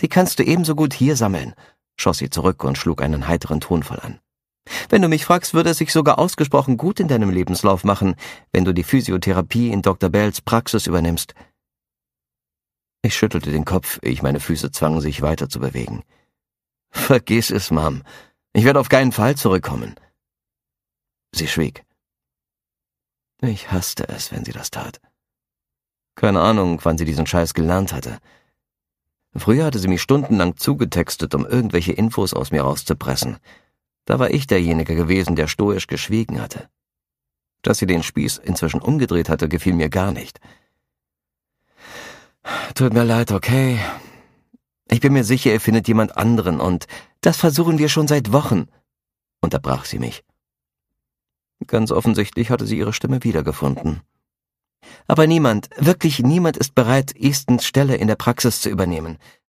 Die kannst du ebenso gut hier sammeln«, schoss sie zurück und schlug einen heiteren Tonfall an. »Wenn du mich fragst, würde es sich sogar ausgesprochen gut in deinem Lebenslauf machen, wenn du die Physiotherapie in Dr. Bells Praxis übernimmst.« Ich schüttelte den Kopf, ehe ich meine Füße zwang, sich weiter zu bewegen. »Vergiss es, Mom. Ich werde auf keinen Fall zurückkommen.« Sie schwieg. Ich hasste es, wenn sie das tat. Keine Ahnung, wann sie diesen Scheiß gelernt hatte. Früher hatte sie mich stundenlang zugetextet, um irgendwelche Infos aus mir rauszupressen. Da war ich derjenige gewesen, der stoisch geschwiegen hatte. Dass sie den Spieß inzwischen umgedreht hatte, gefiel mir gar nicht. »Tut mir leid, okay? Ich bin mir sicher, ihr findet jemand anderen, und das versuchen wir schon seit Wochen«, unterbrach sie mich. Ganz offensichtlich hatte sie ihre Stimme wiedergefunden. »Aber niemand, wirklich niemand ist bereit, Eastons Stelle in der Praxis zu übernehmen.